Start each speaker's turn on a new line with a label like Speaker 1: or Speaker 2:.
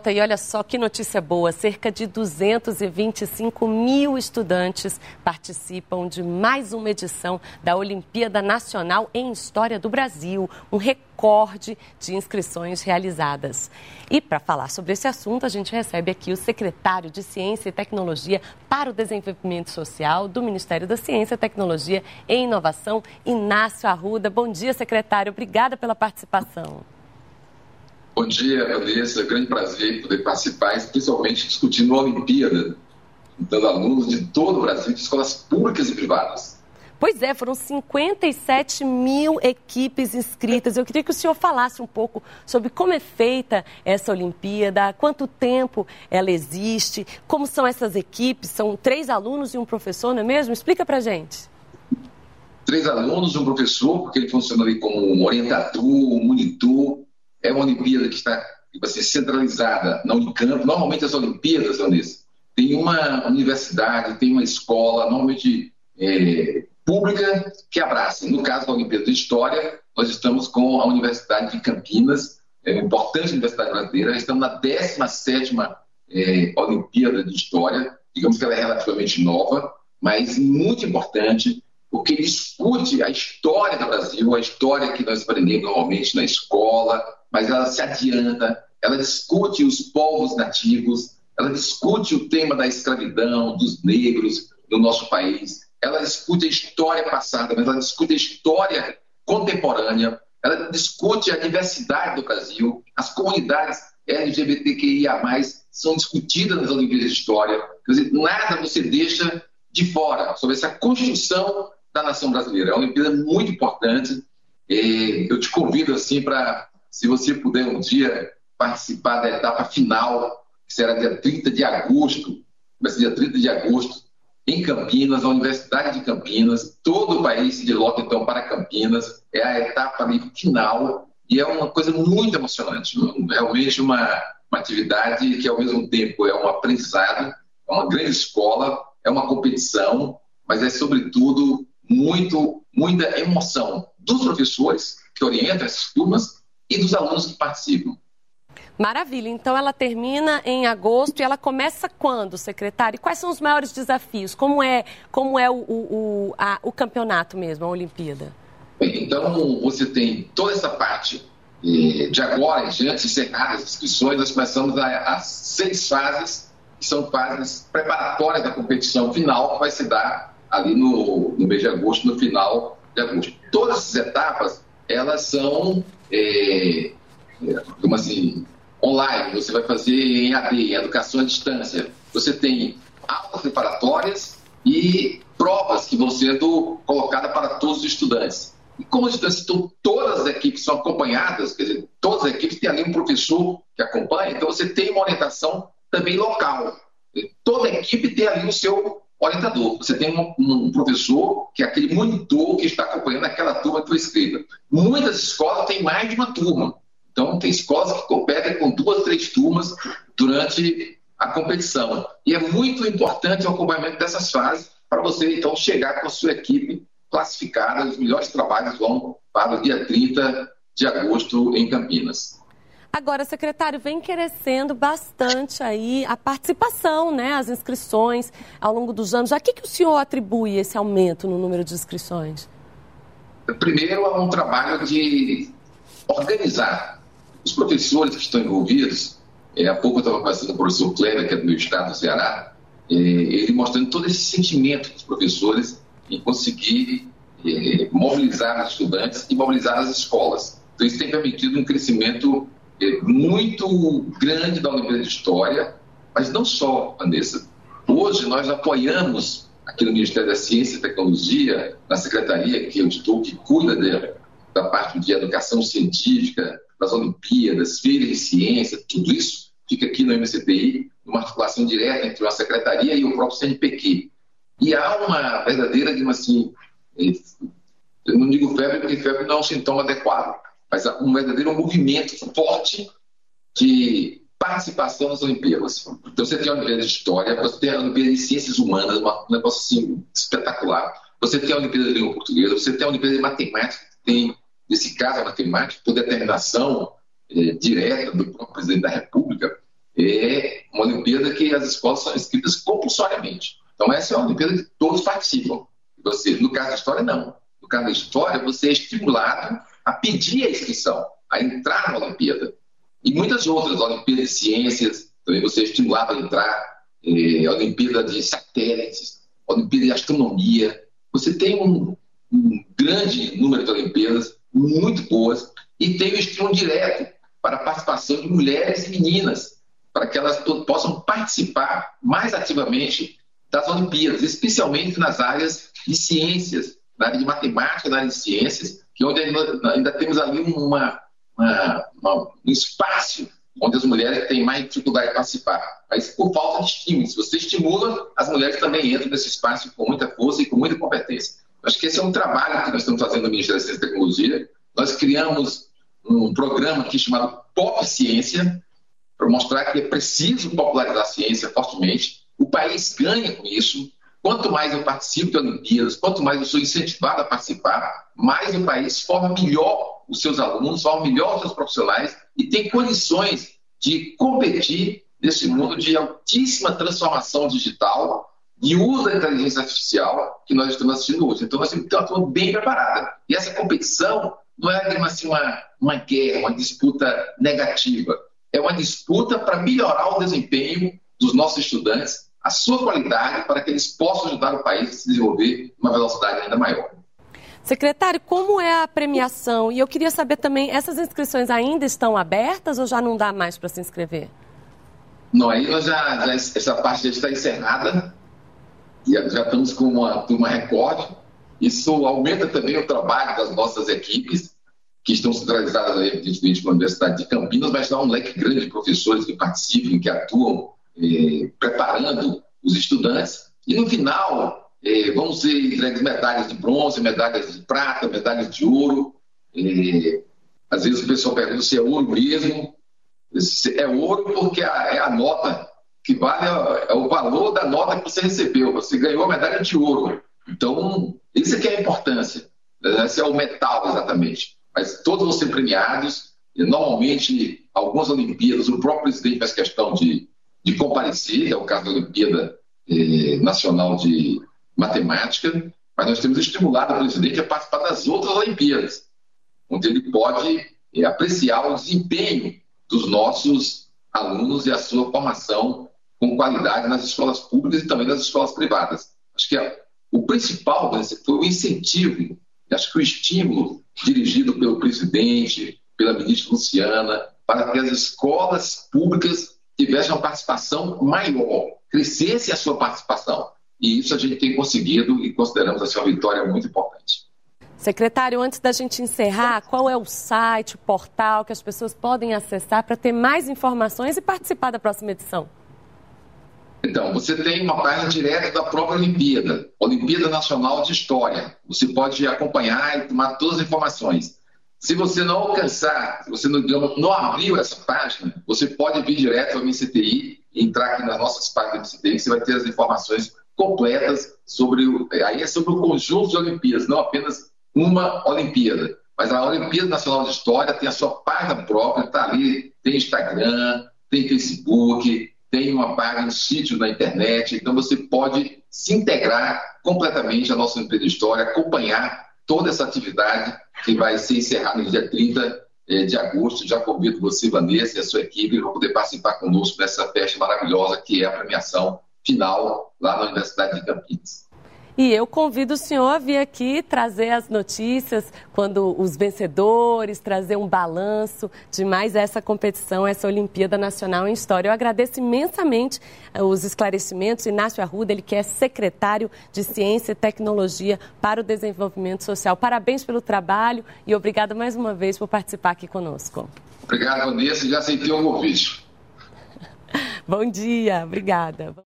Speaker 1: Marta, e olha só que notícia boa, cerca de 225 mil estudantes participam de mais uma edição da Olimpíada Nacional em História do Brasil, um recorde de inscrições realizadas. E para falar sobre esse assunto, a gente recebe aqui o secretário de Ciência e Tecnologia para o Desenvolvimento Social do Ministério da Ciência, Tecnologia e Inovação, Inácio Arruda. Bom dia, secretário. Obrigada pela participação.
Speaker 2: Bom dia, Vanessa. Grande prazer poder participar, especialmente discutindo a Olimpíada, juntando alunos de todo o Brasil, de escolas públicas e privadas.
Speaker 1: Pois é, foram 57 mil equipes inscritas. Eu queria que o senhor falasse um pouco sobre como é feita essa Olimpíada, há quanto tempo ela existe, como são essas equipes, são 3 alunos e um professor, não é mesmo? Explica pra gente.
Speaker 2: 3 alunos e um professor, porque ele funciona ali como um orientador, um monitor. É uma Olimpíada que vai ser centralizada na Unicamp. Normalmente as Olimpíadas, Vanessa, tem uma universidade, tem uma escola, normalmente pública, que abraça. No caso da Olimpíada de História, nós estamos com a Universidade de Campinas, uma importante universidade brasileira. Estamos na 17ª Olimpíada de História. Digamos que ela é relativamente nova, mas muito importante, porque discute a história do Brasil, a história que nós aprendemos normalmente na escola, mas ela se adianta, ela discute os povos nativos, ela discute o tema da escravidão, dos negros no nosso país, ela discute a história passada, mas ela discute a história contemporânea, ela discute a diversidade do Brasil, as comunidades LGBTQIA+, são discutidas nas Olimpíadas de História. Quer dizer, nada você deixa de fora sobre essa construção da nação brasileira. É uma Olimpíada muito importante. Eu te convido assim para, se você puder um dia participar da etapa final, que será dia 30 de agosto, vai ser dia 30 de agosto, em Campinas, na Universidade de Campinas. Todo o país se desloca então para Campinas. É a etapa ali final e é uma coisa muito emocionante. Realmente uma atividade que ao mesmo tempo é um aprendizado, é uma grande escola, é uma competição, mas é sobretudo muita emoção dos professores que orientam essas turmas e dos alunos que participam.
Speaker 1: Maravilha. Então ela termina em agosto e ela começa quando, secretário? E quais são os maiores desafios? Como é o campeonato mesmo, a Olimpíada?
Speaker 2: Então você tem toda essa parte de agora em diante, encerradas as inscrições, nós começamos as 6 fases, que são fases preparatórias da competição final, que vai se dar ali no mês de agosto, no final de agosto. Todas essas etapas, elas são, como assim, online. Você vai fazer em AD, em educação à distância. Você tem aulas preparatórias e provas que vão sendo colocadas para todos os estudantes. E como os estudantes estão, todas as equipes são acompanhadas, quer dizer, todas as equipes têm ali um professor que acompanha, então você tem uma orientação também local. Toda equipe tem ali o seu orientador. Você tem um professor que é aquele monitor que está acompanhando aquela turma que foi inscrita. Muitas escolas têm mais de uma turma. Então, tem escolas que competem com 2, 3 turmas durante a competição. E é muito importante o acompanhamento dessas fases para você, então, chegar com a sua equipe classificada. Os melhores trabalhos vão para o dia 30 de agosto em Campinas.
Speaker 1: Agora, secretário, vem crescendo bastante aí a participação, né, as inscrições ao longo dos anos. A que o senhor atribui esse aumento no número de inscrições?
Speaker 2: Primeiro, é um trabalho de organizar os professores que estão envolvidos. Há pouco eu estava conversando com o professor Kleber, que é do meu estado, do Ceará, ele mostrando todo esse sentimento dos professores em conseguir mobilizar os estudantes e mobilizar as escolas. Então, isso tem permitido um crescimento muito grande da Olimpíada de História, mas não só, Vanessa. Hoje nós apoiamos aqui no Ministério da Ciência e Tecnologia, na secretaria que eu estou, que cuida da parte de educação científica, das Olimpíadas, feiras de ciência, tudo isso fica aqui no MCTI, numa articulação direta entre a secretaria e o próprio CNPq. E há uma verdadeira, digamos assim, eu não digo febre, porque febre não é um sintoma adequado, mas um verdadeiro movimento forte de participação nas Olimpíadas. Então você tem a Olimpíada de História, você tem a Olimpíada de Ciências Humanas, um negócio assim, espetacular. Você tem a Olimpíada de Língua Portuguesa, você tem a Olimpíada de Matemática, que tem, nesse caso, a matemática, por determinação direta do próprio presidente da República, é uma Olimpíada que as escolas são inscritas compulsoriamente. Então, essa é uma Olimpíada que todos participam. No caso da História, não. No caso da História, você é estimulado a pedir a inscrição, a entrar na Olimpíada. E muitas outras, Olimpíadas de Ciências, também você é estimulado a entrar, Olimpíada de Satélites, Olimpíada de Astronomia. Você tem um grande número de Olimpíadas, muito boas, e tem o estímulo direto para a participação de mulheres e meninas, para que elas possam participar mais ativamente das Olimpíadas, especialmente nas áreas de ciências, na área de matemática, na área de ciências, que onde ainda temos ali um espaço onde as mulheres têm mais dificuldade de participar. Mas por falta de estímulo. Se você estimula, as mulheres também entram nesse espaço com muita força e com muita competência. Acho que esse é um trabalho que nós estamos fazendo no Ministério da Ciência e Tecnologia. Nós criamos um programa aqui chamado Pop Ciência, para mostrar que é preciso popularizar a ciência fortemente. O país ganha com isso. Quanto mais eu participo de Olimpíadas, quanto mais eu sou incentivado a participar, mais o país forma melhor os seus alunos, forma melhor os seus profissionais e tem condições de competir nesse mundo de altíssima transformação digital e uso da inteligência artificial que nós estamos assistindo hoje. Então, nós temos que ter uma turma bem preparada. E essa competição não é assim, uma guerra, uma disputa negativa. É uma disputa para melhorar o desempenho dos nossos estudantes, a sua qualidade, para que eles possam ajudar o país a se desenvolver uma velocidade ainda maior.
Speaker 1: Secretário, como é a premiação? E eu queria saber também, essas inscrições ainda estão abertas ou já não dá mais para se inscrever?
Speaker 2: Não, aí nós essa parte já está encerrada, já estamos com uma turma recorde. Isso aumenta também o trabalho das nossas equipes, que estão centralizadas, evidentemente, na Universidade de Campinas, mas dá um leque grande de professores que participam, que atuam, preparando os estudantes. E no final, vão ser entregues medalhas de bronze, medalhas de prata, medalhas de ouro. Às vezes o pessoal pergunta se é ouro mesmo. É ouro porque é a nota que vale, é o valor da nota que você recebeu. Você ganhou a medalha de ouro. Então, isso aqui é a importância. Esse é o metal, exatamente. Mas todos vão ser premiados. E, normalmente, algumas Olimpíadas, o próprio presidente faz questão de comparecer, é o caso da Olimpíada Nacional de Matemática, mas nós temos estimulado o presidente a participar das outras Olimpíadas, onde ele pode apreciar o desempenho dos nossos alunos e a sua formação com qualidade nas escolas públicas e também nas escolas privadas. Acho que o principal foi o incentivo, acho que o estímulo dirigido pelo presidente, pela ministra Luciana, para que as escolas públicas tivessem uma participação maior, crescesse a sua participação. E isso a gente tem conseguido e consideramos assim, uma vitória muito importante.
Speaker 1: Secretário, antes da gente encerrar, qual é o site, o portal que as pessoas podem acessar para ter mais informações e participar da próxima edição?
Speaker 2: Então, você tem uma página direta da própria Olimpíada, Olimpíada Nacional de História. Você pode acompanhar e tomar todas as informações. Se você não alcançar, se você não abriu essa página, você pode vir direto ao MCTI e entrar aqui nas nossas páginas do MCTI, que você vai ter as informações completas sobre o conjunto de Olimpíadas, não apenas uma Olimpíada. Mas a Olimpíada Nacional de História tem a sua página própria, está ali, tem Instagram, tem Facebook, tem uma página, um sítio na internet, então você pode se integrar completamente à nossa Olimpíada de História, acompanhar toda essa atividade que vai ser encerrada no dia 30 de agosto. Já convido você, Vanessa, e a sua equipe para poder participar conosco dessa festa maravilhosa que é a premiação final lá na Universidade de Campinas.
Speaker 1: E eu convido o senhor a vir aqui trazer as notícias, quando os vencedores, trazer um balanço de mais essa competição, essa Olimpíada Nacional em História. Eu agradeço imensamente os esclarecimentos. Inácio Arruda, ele que é secretário de Ciência e Tecnologia para o Desenvolvimento Social. Parabéns pelo trabalho e obrigada mais uma vez por participar aqui conosco.
Speaker 2: Obrigado, Vanessa. Já aceitei o convite.
Speaker 1: Bom dia, obrigada.